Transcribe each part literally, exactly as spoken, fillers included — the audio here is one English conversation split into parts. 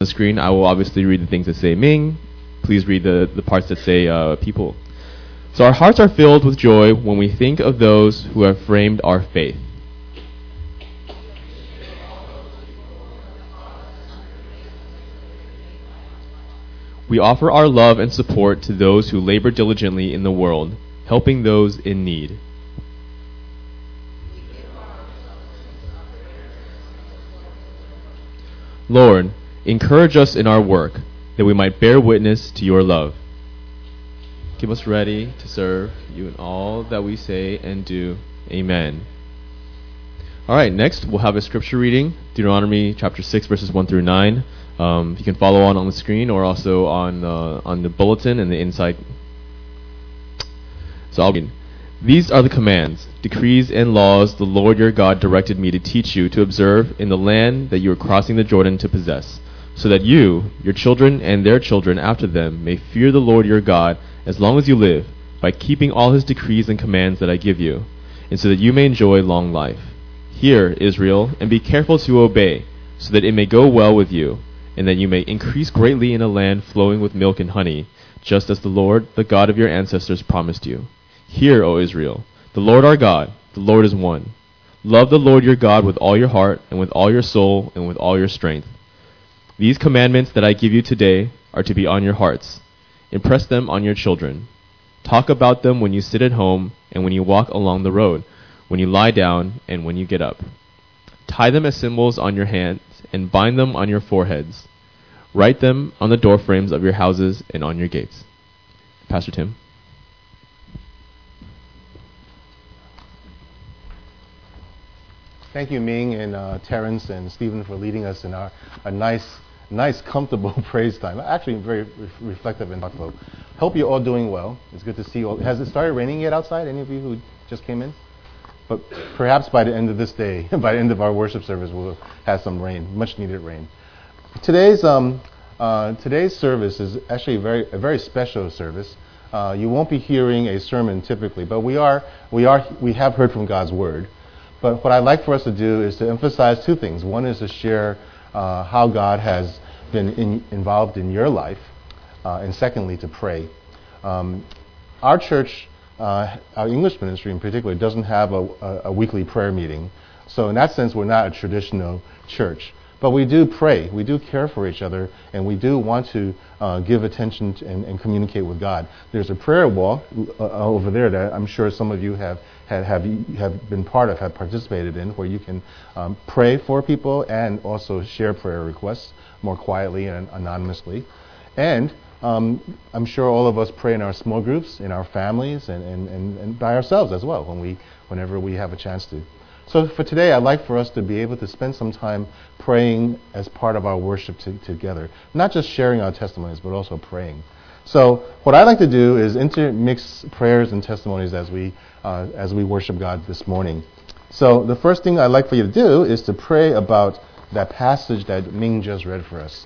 the screen, I will obviously read the things that say Ming. Please read the, the parts that say uh, people. So our hearts are filled with joy when we think of those who have framed our faith. We offer our love and support to those who labor diligently in the world, helping those in need. Lord, encourage us in our work, that we might bear witness to your love. Keep us ready to serve you in all that we say and do. Amen. All right, next we'll have a scripture reading, Deuteronomy chapter six, verses one through nine. Um, you can follow on on the screen or also on uh, on the bulletin and the inside. So I'll begin. These are the commands, decrees, and laws the Lord your God directed me to teach you to observe in the land that you are crossing the Jordan to possess, so that you, your children, and their children after them may fear the Lord your God as long as you live, by keeping all his decrees and commands that I give you, and so that you may enjoy long life. Hear, Israel, and be careful to obey, so that it may go well with you, and that you may increase greatly in a land flowing with milk and honey, just as the Lord, the God of your ancestors, promised you. Hear, O Israel, the Lord our God, the Lord is one. Love the Lord your God with all your heart, and with all your soul, and with all your strength. These commandments that I give you today are to be on your hearts. Impress them on your children. Talk about them when you sit at home, and when you walk along the road, when you lie down, and when you get up. Tie them as symbols on your hands, and bind them on your foreheads. Write them on the doorframes of your houses and on your gates. Pastor Tim. Thank you, Ming and uh, Terrence and Stephen, for leading us in our a nice, nice, comfortable praise time. Actually, very re- reflective and thoughtful. Hope you're all doing well. It's good to see you all. Has it started raining yet outside? Any of you who just came in? But perhaps by the end of this day, by the end of our worship service, we'll have some rain, much needed rain. Today's um, uh, today's service is actually a very a very special service. Uh, you won't be hearing a sermon typically, but we are we are we have heard from God's word. But what I'd like for us to do is to emphasize two things. One is to share uh, how God has been in, involved in your life, uh, and secondly, to pray. Um, our church, uh, our English ministry in particular, doesn't have a, a, a weekly prayer meeting. So in that sense, we're not a traditional church. But we do pray, we do care for each other, and we do want to uh, give attention to and, and communicate with God. There's a prayer wall uh, over there that I'm sure some of you have have, have have been part of, have participated in, where you can um, pray for people and also share prayer requests more quietly and anonymously. And um, I'm sure all of us pray in our small groups, in our families, and, and, and, and by ourselves as well, when we whenever we have a chance to. So for today, I'd like for us to be able to spend some time praying as part of our worship to, together. Not just sharing our testimonies, but also praying. So what I'd like to do is intermix prayers and testimonies as we uh, as we worship God this morning. So the first thing I'd like for you to do is to pray about that passage that Ming just read for us.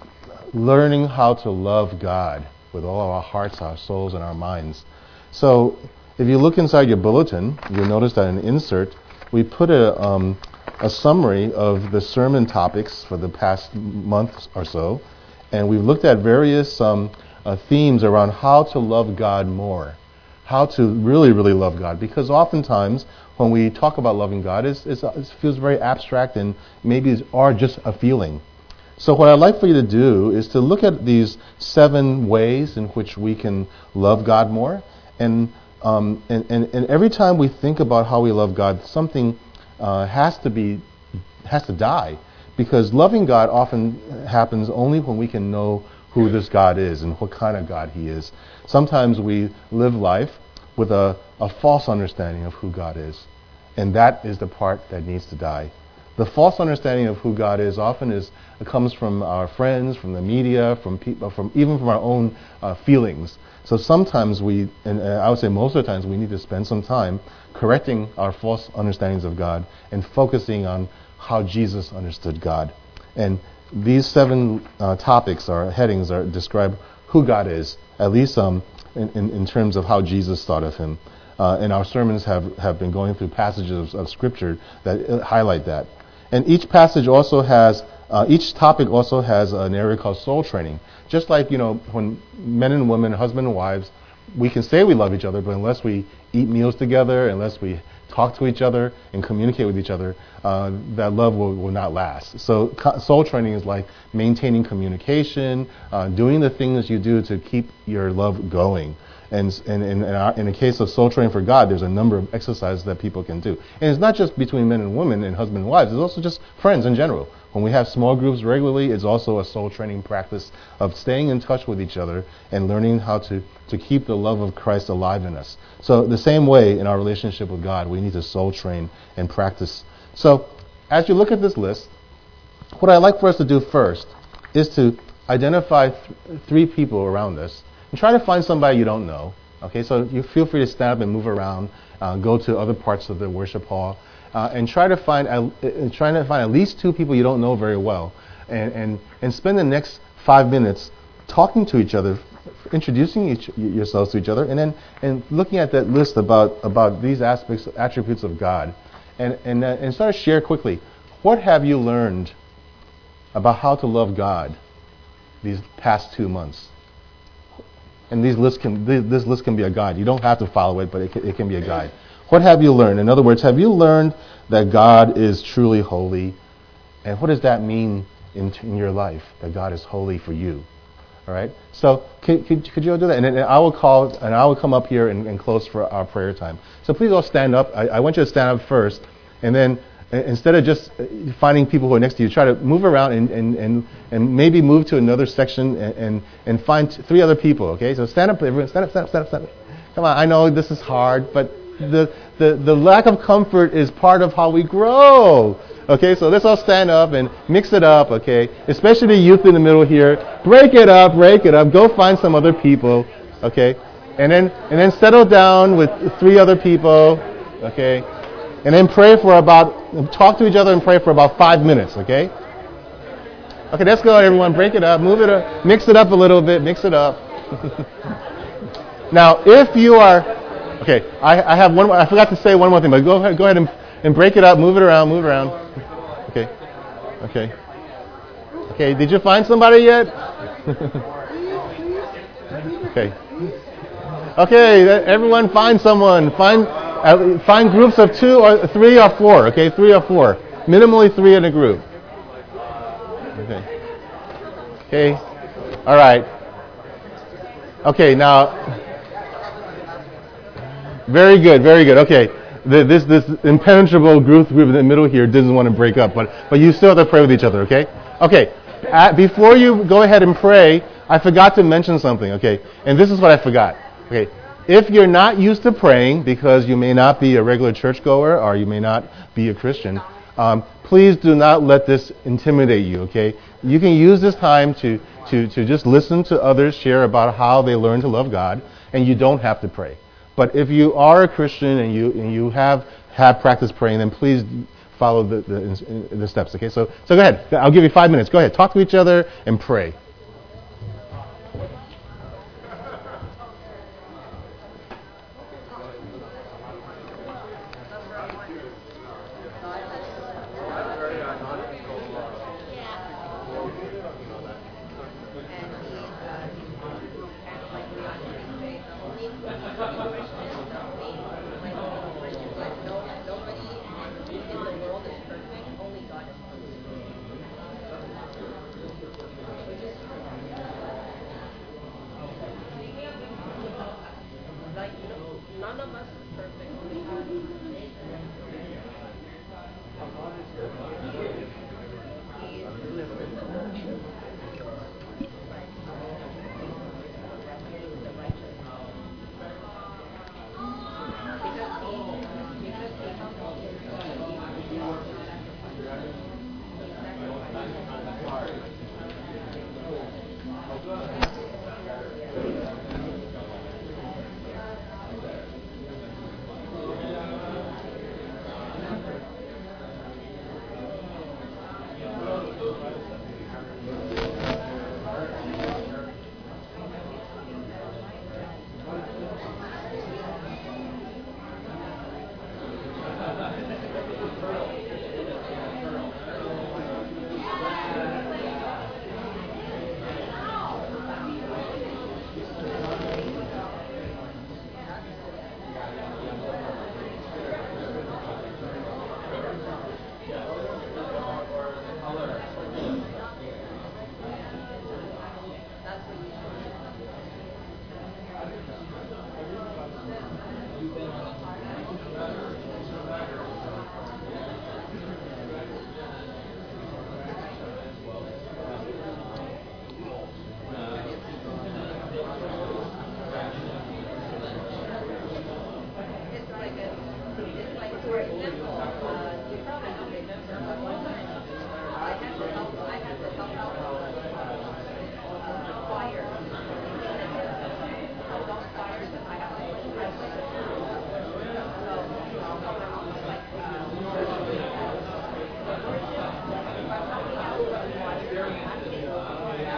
Learning how to love God with all of our hearts, our souls, and our minds. So if you look inside your bulletin, you'll notice that in the insert, we put a um, a summary of the sermon topics for the past month or so, and we've looked at various um, uh, themes around how to love God more, how to really, really love God. Because oftentimes, when we talk about loving God, it's, it's, it feels very abstract and maybe it's or just a feeling. So what I'd like for you to do is to look at these seven ways in which we can love God more, and Um, and, and, and every time we think about how we love God, something uh, has to be has to die, because loving God often happens only when we can know who this God is and what kind of God He is. Sometimes we live life with a, a false understanding of who God is, and that is the part that needs to die. The false understanding of who God is often is it comes from our friends, from the media, from people, from even from our own uh, feelings. So sometimes we, and uh, I would say most of the times, we need to spend some time correcting our false understandings of God and focusing on how Jesus understood God. And these seven uh, topics or headings are describe who God is, at least um, in, in, in terms of how Jesus thought of Him. Uh, and our sermons have, have been going through passages of, of Scripture that uh, highlight that. And each passage also has Uh, each topic also has an area called soul training. Just like, you know, when men and women, husband and wives, we can say we love each other, but unless we eat meals together, unless we talk to each other and communicate with each other, uh, that love will, will not last. So co- soul training is like maintaining communication, uh, doing the things you do to keep your love going. And, and, and in, our, in the case of soul training for God, there's a number of exercises that people can do. And it's not just between men and women and husband and wives, it's also just friends in general. When we have small groups regularly, it's also a soul training practice of staying in touch with each other and learning how to, to keep the love of Christ alive in us. So the same way in our relationship with God, we need to soul train and practice. So as you look at this list, what I'd like for us to do first is to identify th- three people around us and try to find somebody you don't know. Okay, so you feel free to stand up and move around, uh, go to other parts of the worship hall, uh, and try to find uh, uh, trying to find at least two people you don't know very well, and and, and spend the next five minutes talking to each other, introducing each, yourselves to each other, and then and looking at that list about about these aspects, attributes of God, and and uh, and start to share quickly. What have you learned about how to love God these past two months? And these lists can, this list can be a guide. You don't have to follow it, but it can, it can be a guide. What have you learned? In other words, have you learned that God is truly holy? And what does that mean in, in your life, that God is holy for you? All right? So could, could, could you all do that? And then I will call, and I will come up here and, and close for our prayer time. So please all stand up. I, I want you to stand up first, and then instead of just finding people who are next to you, try to move around and, and, and, and maybe move to another section and, and, and find t- three other people, okay? So stand up, everyone. Stand up, stand up, stand up, stand up. Come on, I know this is hard, but the, the, the lack of comfort is part of how we grow. Okay, so let's all stand up and mix it up, okay? Especially the youth in the middle here. Break it up, break it up. Go find some other people, okay? And then, and then settle down with three other people, okay? And then pray for about, talk to each other and pray for about five minutes, okay? Okay, let's go, everyone. Break it up. Move it up. Mix it up a little bit. Mix it up. Now, if you are, okay, I, I have one, I forgot to say one more thing, but go ahead, go ahead and, and break it up. Move it around. Move it around. Okay. Okay. Okay, did you find somebody yet? Okay. Okay, everyone find someone. Find... Uh, find groups of two or three or four, okay? Three or four. Minimally three in a group. Okay. Okay. All right. Okay, now. Very good, very good. Okay. The, this this impenetrable group group in the middle here doesn't want to break up, but, but you still have to pray with each other, okay? Okay. At, before you go ahead and pray, I forgot to mention something, okay? And this is what I forgot. Okay. If you're not used to praying, because you may not be a regular churchgoer or you may not be a Christian, um, please do not let this intimidate you, okay? You can use this time to, to, to just listen to others share about how they learn to love God, and you don't have to pray. But if you are a Christian and you and you have had practice praying, then please follow the, the, the steps, okay? So, so go ahead. I'll give you five minutes. Go ahead. Talk to each other and pray.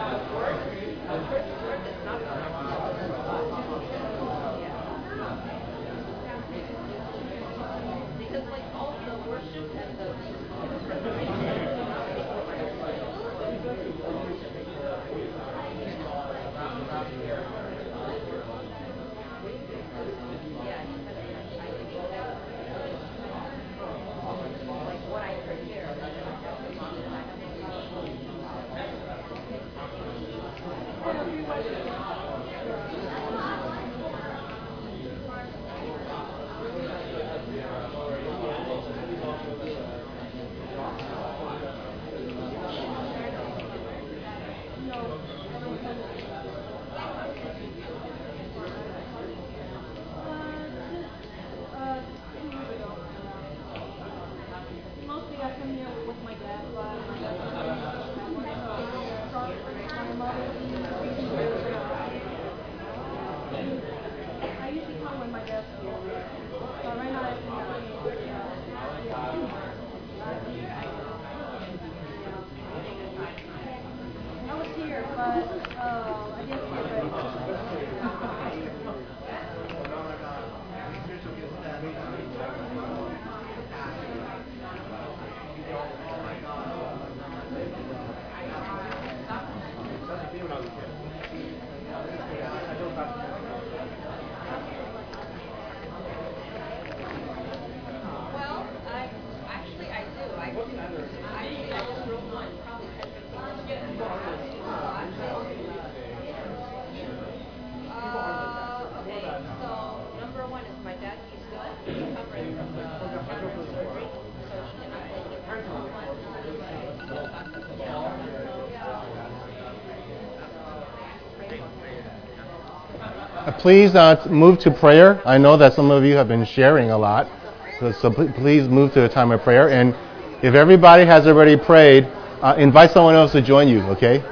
Please uh, move to prayer. I know that some of you have been sharing a lot, so, so pl- please move to a time of prayer. And if everybody has already prayed, uh, invite someone else to join you, okay?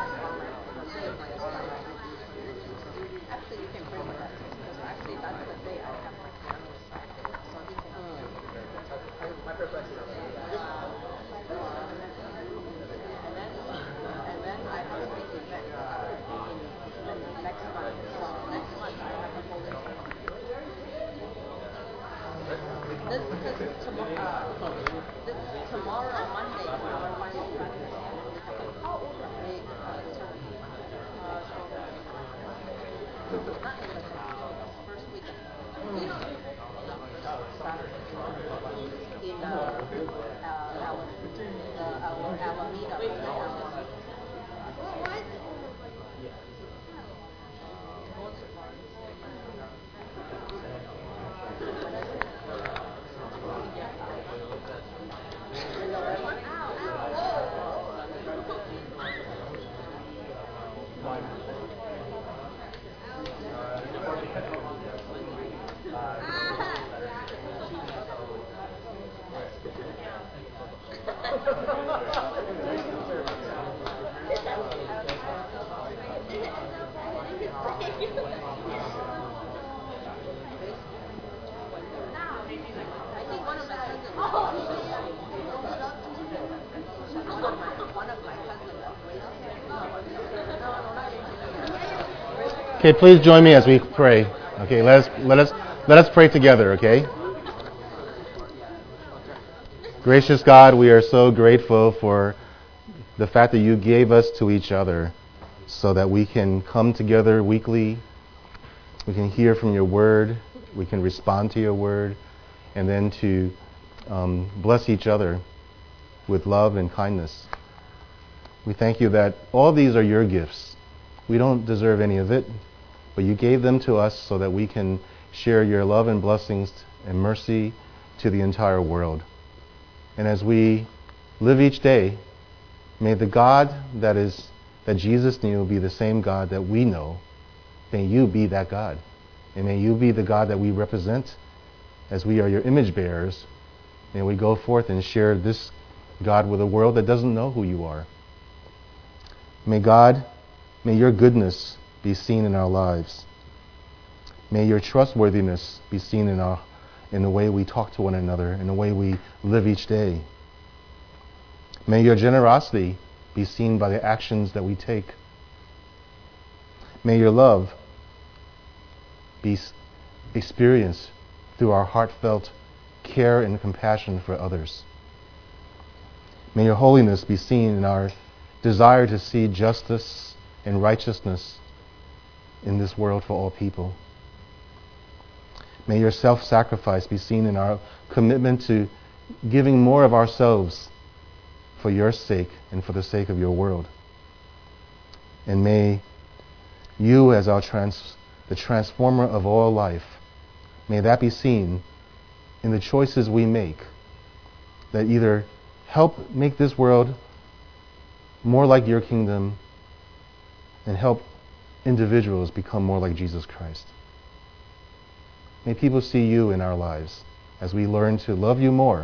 Okay, please join me as we pray. Okay, let us let us let us pray together, okay? Gracious God, we are so grateful for the fact that you gave us to each other so that we can come together weekly, we can hear from your word, we can respond to your word, and then to um, bless each other with love and kindness. We thank you that all these are your gifts. We don't deserve any of it, but you gave them to us so that we can share your love and blessings and mercy to the entire world. And as we live each day, may the God that is that Jesus knew be the same God that we know. May you be that God. And may you be the God that we represent as we are your image bearers. May we go forth and share this God with a world that doesn't know who you are. May God, may your goodness be seen in our lives. May your trustworthiness be seen in our in the way we talk to one another, in the way we live each day. May your generosity be seen by the actions that we take May your love be experienced through our heartfelt care and compassion for others. May your holiness be seen in our desire to see justice and righteousness in this world for all people. May your self-sacrifice be seen in our commitment to giving more of ourselves for your sake and for the sake of your world. And may you, as our trans, the transformer of all life, may that be seen in the choices we make that either help make this world more like your kingdom and help individuals become more like Jesus Christ. May people see you in our lives as we learn to love you more.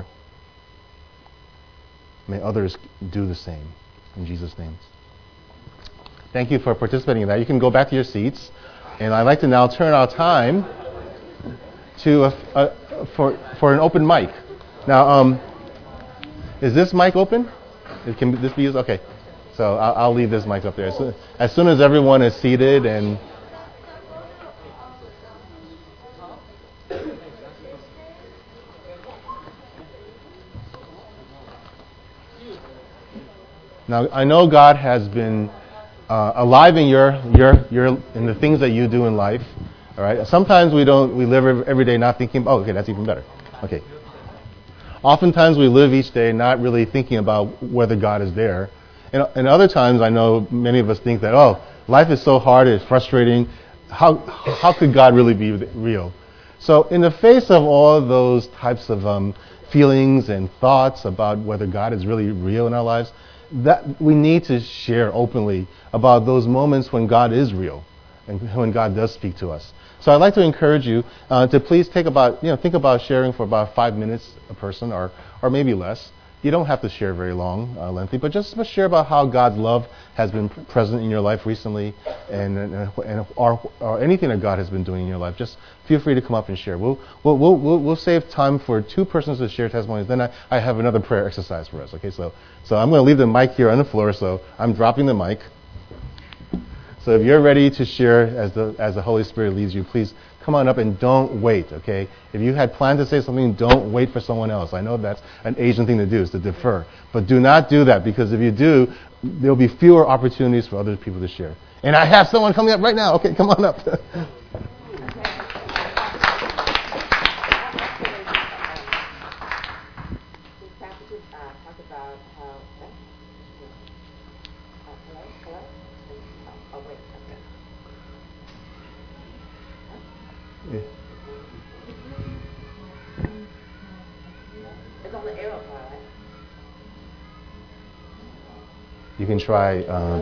May others do the same. In Jesus' name. Thank you for participating in that. You can go back to your seats. And I'd like to now turn our time to a, a, for for an open mic. Now, um, is this mic open? It can this be used? Okay. So I'll, I'll leave this mic up there. As soon, as soon as everyone is seated and now I know God has been uh, alive in your your your in the things that you do in life. All right. Sometimes we don't we live every day not thinking. Oh, okay, that's even better. Okay. Oftentimes we live each day not really thinking about whether God is there. And, and other times I know many of us think that, oh, life is so hard, it's frustrating. How how could God really be real? So in the face of all those types of um, feelings and thoughts about whether God is really real in our lives, that we need to share openly about those moments when God is real and when God does speak to us. So I'd like to encourage you uh, to please take about, you know, think about sharing for about five minutes a person, or or maybe less. You don't have to share very long, uh, lengthy, but just, just share about how God's love has been present in your life recently, and and, and or, or anything that God has been doing in your life. Just feel free to come up and share. We'll we'll we'll we'll, we'll save time for two persons to share testimonies. Then I, I have another prayer exercise for us. Okay, so so I'm going to leave the mic here on the floor. So I'm dropping the mic. So if you're ready to share as the as the Holy Spirit leads you, please come on up and don't wait, okay? If you had planned to say something, don't wait for someone else. I know that's an Asian thing to do, is to defer. But do not do that, because if you do, there'll be fewer opportunities for other people to share. And I have someone coming up right now. Okay, come on up. You can try. Uh,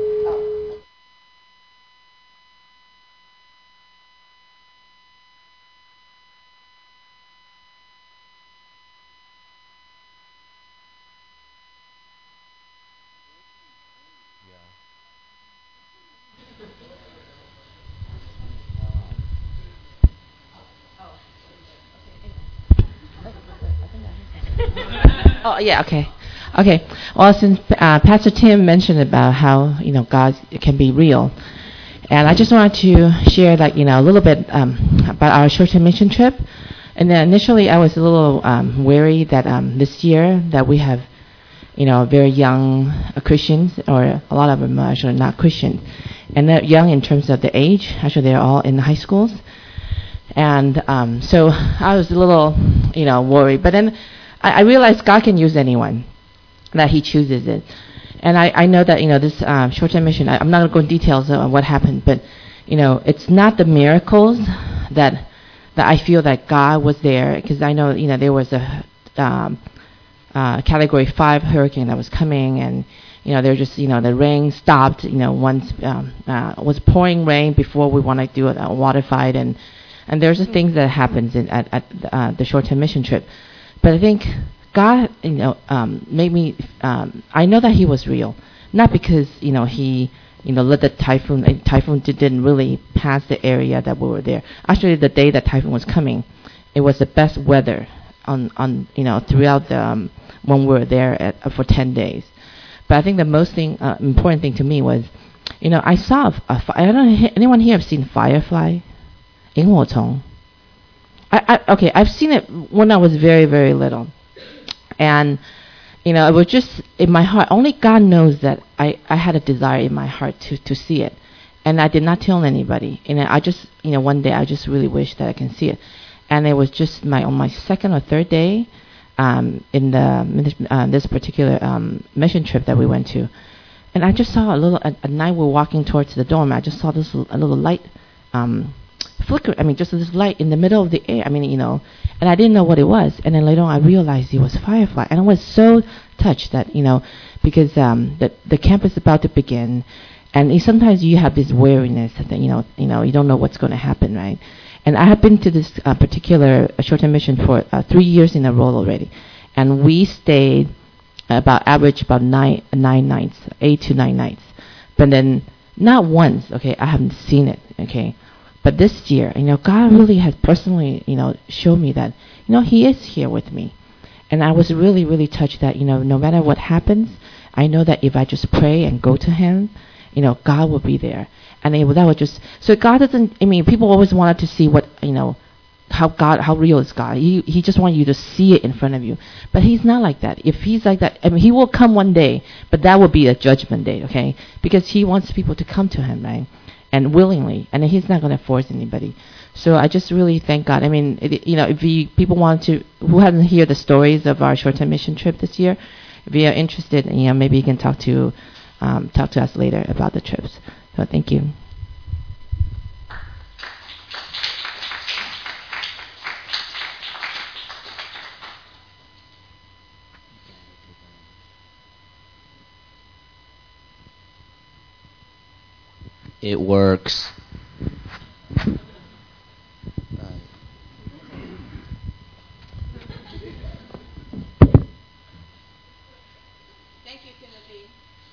Oh, yeah, okay. Okay. Well, since uh, Pastor Tim mentioned about how, you know, God can be real, and I just wanted to share, like, you know, a little bit um, about our short-term mission trip. And then initially I was a little um, wary that um, this year that we have, you know, very young uh, Christians, or a lot of them are actually not Christian. And they're young in terms of the age. Actually, they're all in high schools. And um, so I was a little, you know, worried. But then I, I realized God can use anyone, that he chooses it. And I, I know that, you know, this um, short-term mission, I, I'm not going to go into details on what happened, but, you know, it's not the miracles that that I feel that God was there, because I know, you know, there was a um, uh, Category five hurricane that was coming, and, you know, they're just, you know, the rain stopped, you know, once um, uh, was pouring rain before we want to do a, a water fight, and and there's the things that happens in, at, at uh, the short-term mission trip. But I think God, you know, um, made me, um, I know that he was real, not because, you know, he, you know, let the typhoon, uh, typhoon did, didn't really pass the area that we were there. Actually, the day that typhoon was coming, it was the best weather on, on you know, throughout the, um, when we were there at, uh, for ten days. But I think the most thing, uh, important thing to me was, you know, I saw a, a fi- I don't know, anyone here have seen Firefly? 萤火虫. I, I okay, I've seen it when I was very, very little, and you know, it was just in my heart. Only God knows that I, I had a desire in my heart to, to see it, and I did not tell anybody. And I just, you know, one day I just really wished that I can see it, and it was just my on my second or third day, um, in the uh, this particular um, mission trip that we went to, and I just saw a little at, at night we were walking towards the dorm. I just saw this l- a little light. Um, flicker, I mean, just this light in the middle of the air. I mean, you know, and I didn't know what it was. And then later on, I realized it was Firefly. And I was so touched that, you know, because um, the, the camp is about to begin. And it, sometimes you have this wariness that, you know, you know, you don't know what's going to happen, right? And I have been to this uh, particular uh, short-term mission for uh, three years in a row already. And we stayed about average about nine, nine nights, eight to nine nights. But then not once, okay, I haven't seen it, okay? But this year, you know, God really has personally, you know, shown me that, you know, He is here with me. And I was really, really touched that, you know, no matter what happens, I know that if I just pray and go to Him, you know, God will be there. And it, that would just, so God doesn't, I mean, people always wanted to see what, you know, how God, how real is God. He, he just wants you to see it in front of you. But He's not like that. If He's like that, I mean, He will come one day, but that will be a judgment day, okay? Because He wants people to come to Him, right? And willingly, and He's not going to force anybody. So I just really thank God. I mean, it, you know, if you, people want to, who hasn't heard the stories of our short-term mission trip this year, if you are interested, you know, maybe you can talk to, um, talk to us later about the trips. So thank you. It works. Thank you, Timothy.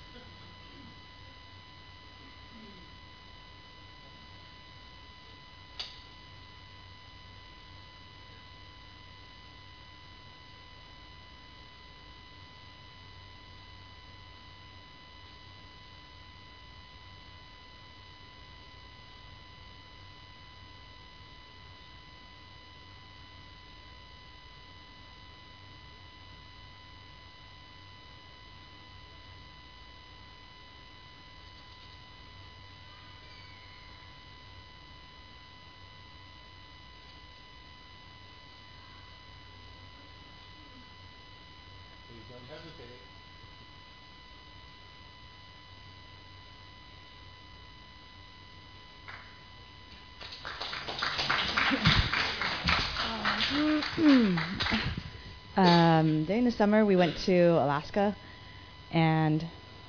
um, during the summer, we went to Alaska, and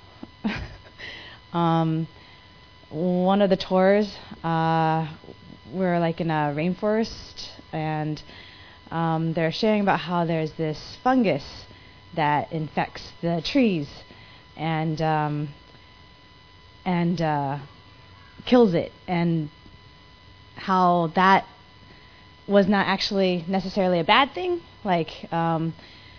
um, one of the tours, uh, we were like in a rainforest, and um, they're sharing about how there's this fungus that infects the trees, and um, and uh, kills it, and how that was not actually necessarily a bad thing, like, um,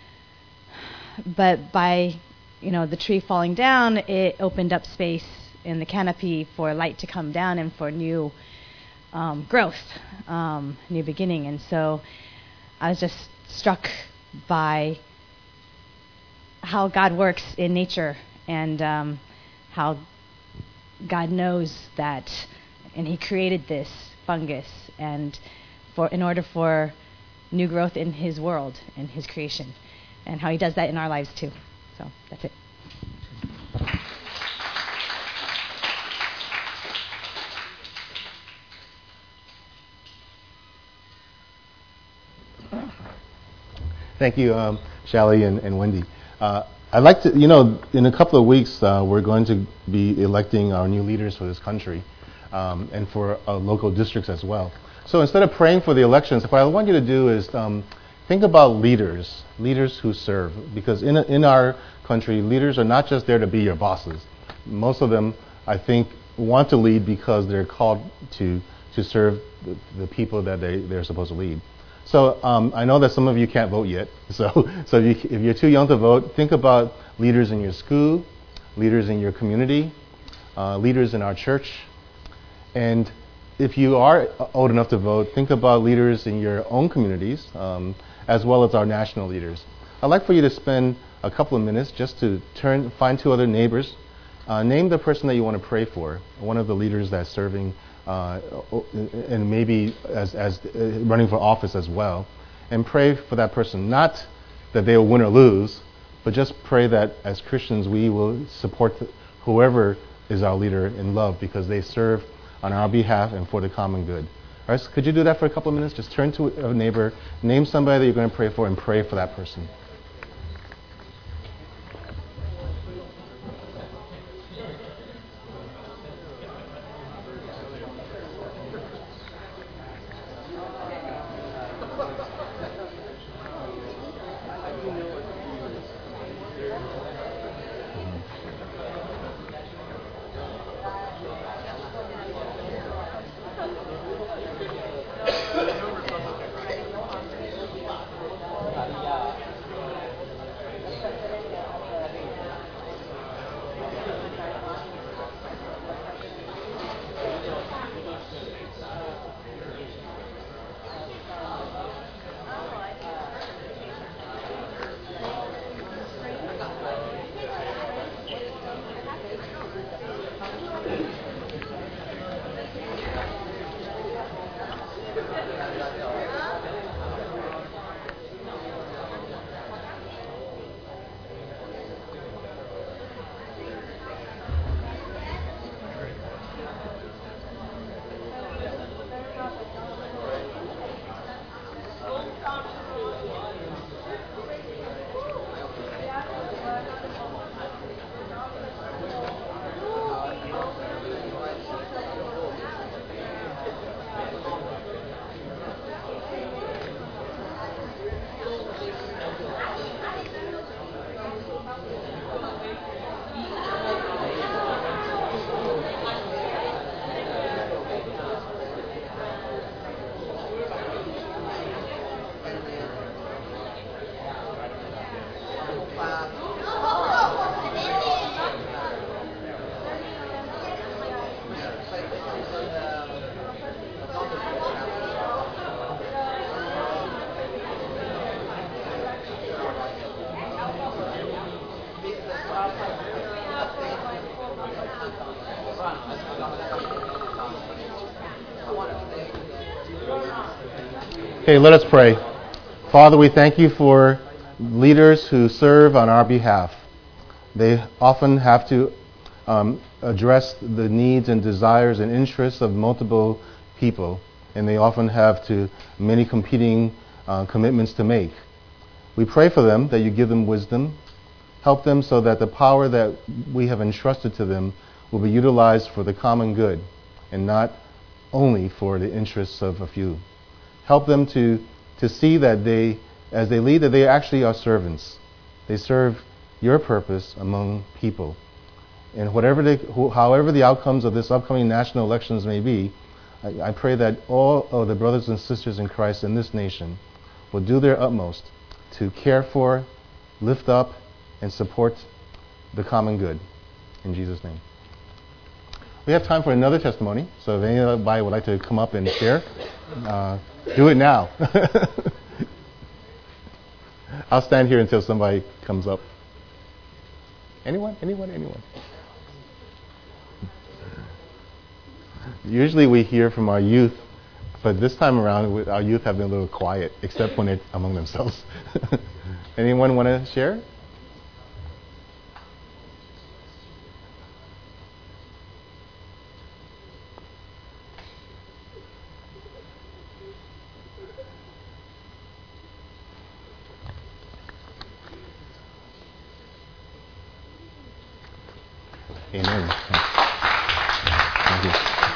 but by, you know, the tree falling down, it opened up space in the canopy for light to come down and for new um, growth, um, new beginning. And so I was just struck by how God works in nature, and um, how God knows that, and He created this fungus, and for in order for new growth in His world, in His creation, and how He does that in our lives too. So that's it. Thank you, um, Shally and, and Wendy. Uh, I'd like to, you know, in a couple of weeks, uh, we're going to be electing our new leaders for this country, um, and for uh, local districts as well. So instead of praying for the elections, what I want you to do is um, think about leaders, leaders who serve. Because in, a, in our country, leaders are not just there to be your bosses. Most of them, I think, want to lead because they're called to, to serve the, the people that they, they're supposed to lead. So um, I know that some of you can't vote yet. So, so if, you, if you're too young to vote, think about leaders in your school, leaders in your community, uh, leaders in our church. And if you are old enough to vote, think about leaders in your own communities, um, as well as our national leaders. I'd like for you to spend a couple of minutes just to turn, find two other neighbors. Uh, name the person that you want to pray for, one of the leaders that's serving, uh, and maybe as, as uh, running for office as well, and pray for that person. Not that they will win or lose, but just pray that as Christians we will support th- whoever is our leader in love, because they serve on our behalf and for the common good. All right, so could you do that for a couple of minutes? Just turn to a neighbor, name somebody that you're going to pray for, and pray for that person. Okay, let us pray. Father, we thank you for leaders who serve on our behalf. They often have to um, address the needs and desires and interests of multiple people, and they often have to many competing uh, commitments to make. We pray for them that you give them wisdom, help them so that the power that we have entrusted to them will be utilized for the common good and not only for the interests of a few. Help them to, to see that they, as they lead, that they actually are servants. They serve your purpose among people. And whatever they, wh- however the outcomes of this upcoming national elections may be, I, I pray that all of the brothers and sisters in Christ in this nation will do their utmost to care for, lift up, and support the common good. In Jesus' name. We have time for another testimony, so if anybody would like to come up and share, uh, do it now. I'll stand here until somebody comes up. Anyone? Anyone? Anyone? Usually we hear from our youth, but this time around our youth have been a little quiet, except when they're among themselves. Anyone want to share? Amen. Thank you.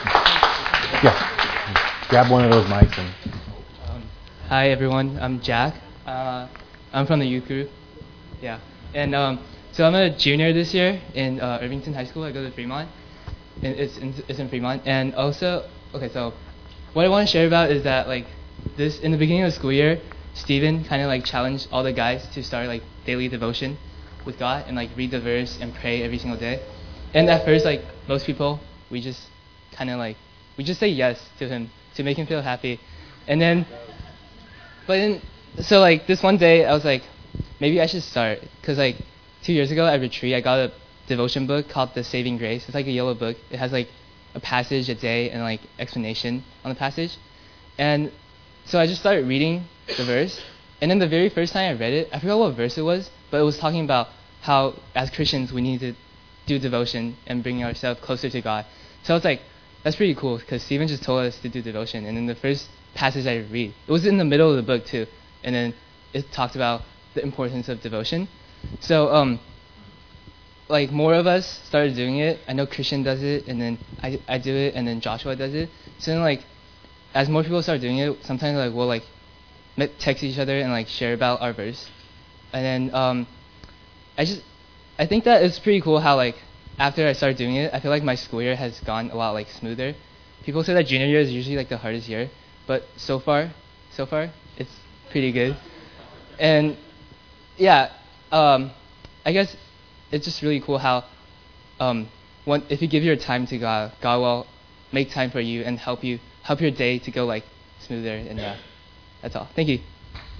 Yeah. Grab one of those mics and. Um, hi everyone. I'm Jack. Uh, I'm from the youth group. Yeah. And um, so I'm a junior this year in uh, Irvington High School. I go to Fremont. And it's in, it's in Fremont. And also, okay, so what I want to share about is that like this in the beginning of the school year, Stephen kind of like challenged all the guys to start like daily devotion with God and like read the verse and pray every single day. and at first, like most people, we just kind of like we just say yes to him to make him feel happy, and then, but then, so like this one day, I was like, maybe I should start, cause like two years ago at retreat, I got a devotion book called The Saving Grace. It's like a yellow book. It has like a passage a day and like explanation on the passage, and so I just started reading the verse, and then the very first time I read it, I forgot what verse it was, but it was talking about how as Christians we need to do devotion and bring ourselves closer to God. So I was like, that's pretty cool, because Stephen just told us to do devotion, and then the first passage I read, it was in the middle of the book too, and then it talked about the importance of devotion. So um, like more of us started doing it. I know Christian does it, and then I I do it, and then Joshua does it. So then like, as more people start doing it, sometimes like we'll like text each other and like share about our verse, and then um, I just I think that it's pretty cool how like after I started doing it, I feel like my school year has gone a lot like smoother. People say that junior year is usually like the hardest year, but so far, so far it's pretty good. And yeah, um, I guess it's just really cool how um, one, if you give your time to God, God will make time for you and help you help your day to go like smoother. And yeah, that's all. Thank you.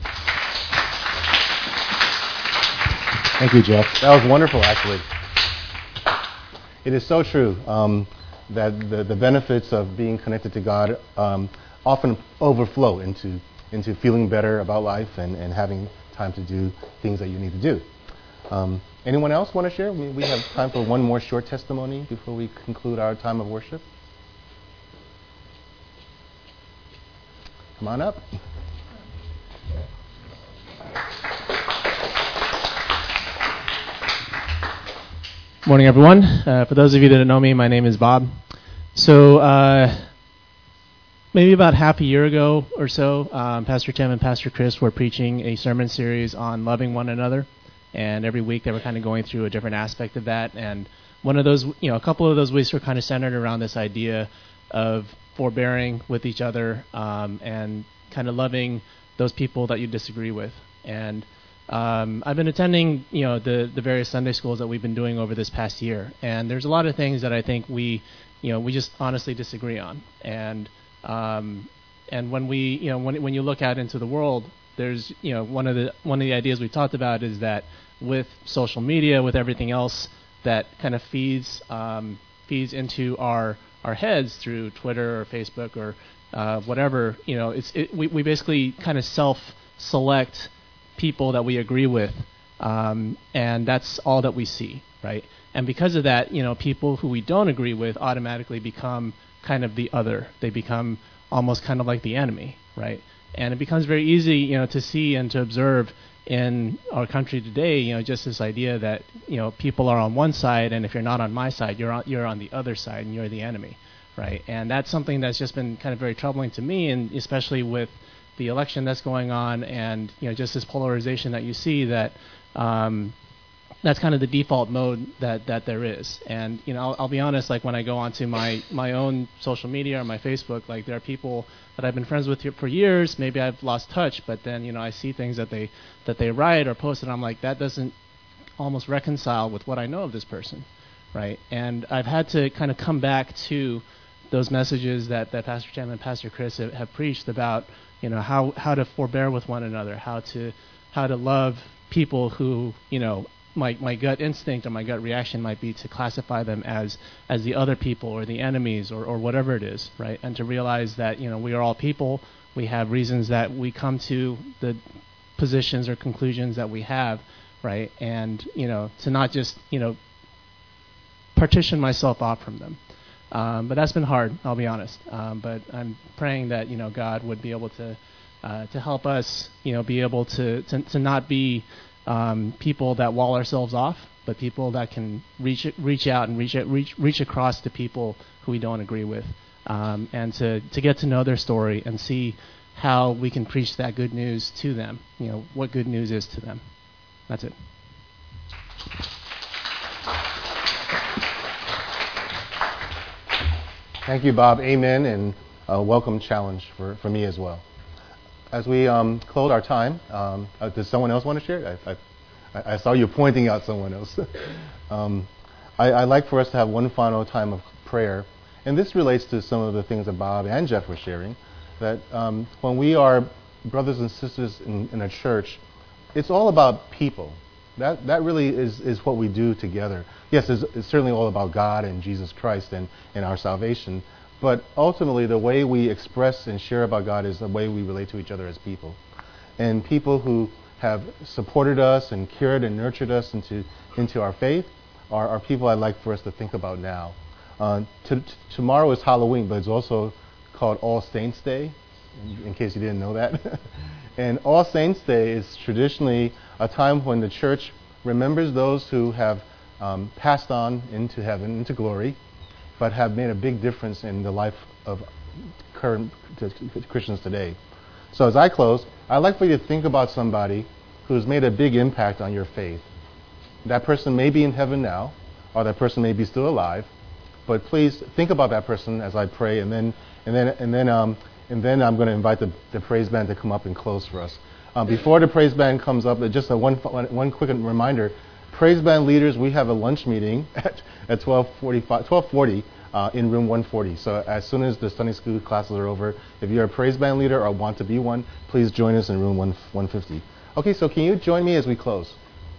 Thank you, Jeff. That was wonderful, actually. It is so true um, that the, the benefits of being connected to God um, often overflow into into feeling better about life and, and having time to do things that you need to do. Um, anyone else want to share? We, we have time for one more short testimony before we conclude our time of worship. Come on up. Morning, everyone. Uh, for those of you that don't know me, my name is Bob. So uh, maybe about half a year ago or so, um, Pastor Tim and Pastor Chris were preaching a sermon series on loving one another, and every week they were kind of going through a different aspect of that. And one of those, you know, a couple of those weeks were kind of centered around this idea of forbearing with each other um, and kind of loving those people that you disagree with. And Um, I've been attending, you know, the, the various Sunday schools that we've been doing over this past year, and there's a lot of things that I think we, you know, we just honestly disagree on. And um, and when we, you know, when when you look out into the world, there's, you know, one of the one of the ideas we talked about is that with social media, with everything else that kind of feeds um, feeds into our our heads through Twitter or Facebook or uh, whatever, you know, it's it, we we basically kind of self-select people that we agree with, um, and that's all that we see, right? And because of that, you know, people who we don't agree with automatically become kind of the other. They become almost kind of like the enemy, right? And it becomes very easy, you know, to see and to observe in our country today, you know, just this idea that, you know, people are on one side, and if you're not on my side, you're on, you're on the other side, and you're the enemy, right? And that's something that's just been kind of very troubling to me, and especially with the election that's going on, and you know, just this polarization that you see, that um, that's kind of the default mode that, that there is. And you know, I'll, I'll be honest, like when I go onto my my own social media or my Facebook, like there are people that I've been friends with for years. Maybe I've lost touch, but then you know, I see things that they that they write or post, and I'm like, that doesn't almost reconcile with what I know of this person, right? And I've had to kind of come back to those messages that, that Pastor Tim and Pastor Chris have, have preached about, you know, how, how to forbear with one another, how to how to love people who, you know, my my gut instinct or my gut reaction might be to classify them as as the other people or the enemies or, or whatever it is, right? And to realize that, you know, we are all people. We have reasons that we come to the positions or conclusions that we have, right? And, you know, to not just, you know, partition myself off from them. Um, but that's been hard, I'll be honest. Um, but I'm praying that, you know, God would be able to uh, to help us, you know, be able to, to, to not be um, people that wall ourselves off, but people that can reach reach out and reach reach reach across to people who we don't agree with, um, and to, to get to know their story and see how we can preach that good news to them. You know, what good news is to them. That's it. Thank you, Bob. Amen, and a welcome challenge for, for me as well. As we um, close our time, um, uh, does someone else want to share? I, I, I saw you pointing out someone else. um, I, I'd like for us to have one final time of prayer. And this relates to some of the things that Bob and Jeff were sharing, that um, when we are brothers and sisters in, in a church, it's all about people. That that really is, is what we do together. Yes, it's, it's certainly all about God and Jesus Christ and, and our salvation, but ultimately the way we express and share about God is the way we relate to each other as people. And people who have supported us and cared and nurtured us into into our faith are, are people I'd like for us to think about now. Uh, t- t- tomorrow is Halloween, but it's also called All Saints Day, in, in case you didn't know that. And All Saints Day is traditionally a time when the church remembers those who have um, passed on into heaven, into glory, but have made a big difference in the life of current t- t- Christians today. So as I close, I'd like for you to think about somebody who's made a big impact on your faith. That person may be in heaven now, or that person may be still alive, but please think about that person as I pray, and then and then and then um, and then I'm going to invite the, the praise band to come up and close for us. Um, before the praise band comes up, just a one one quick reminder: praise band leaders, we have a lunch meeting at at twelve forty uh, in room one forty. So as soon as the Sunday school classes are over, if you're a praise band leader or want to be one, please join us in room one fifty. Okay, so can you join me as we close?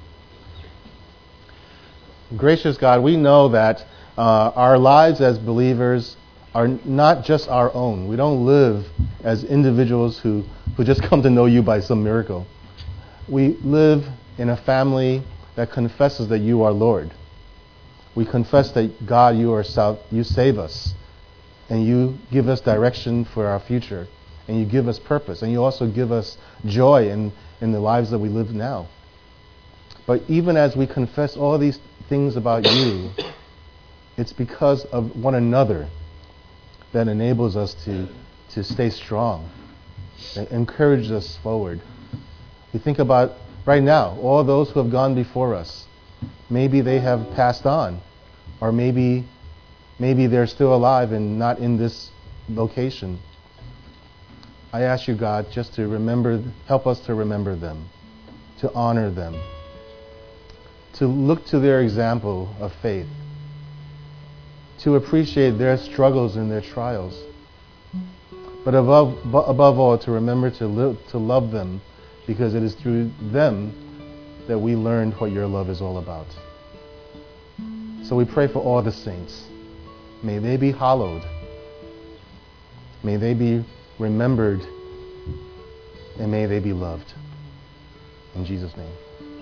Gracious God, we know that uh, our lives as believers are not just our own. We don't live as individuals who, who just come to know you by some miracle. We live in a family that confesses that you are Lord. We confess that, God, you are sal- you save us, and you give us direction for our future, and you give us purpose, and you also give us joy in, in the lives that we live now. But even as we confess all these things about you, it's because of one another that enables us to, to stay strong, that encourages us forward. We think about right now, all those who have gone before us. Maybe they have passed on, or maybe maybe they're still alive and not in this location. I ask you, God, just to remember, help us to remember them, to honor them, to look to their example of faith, to appreciate their struggles and their trials, but above above all, to remember to live, to love them, because it is through them that we learned what your love is all about. So we pray for all the saints. May they be hallowed. May they be remembered, and may they be loved. In Jesus' name.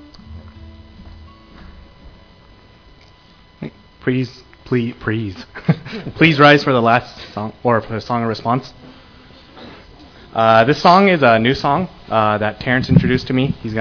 Please, please, please, please rise for the last song, or for the song of response. Uh, this song is a new song uh, that Terrence introduced to me. He's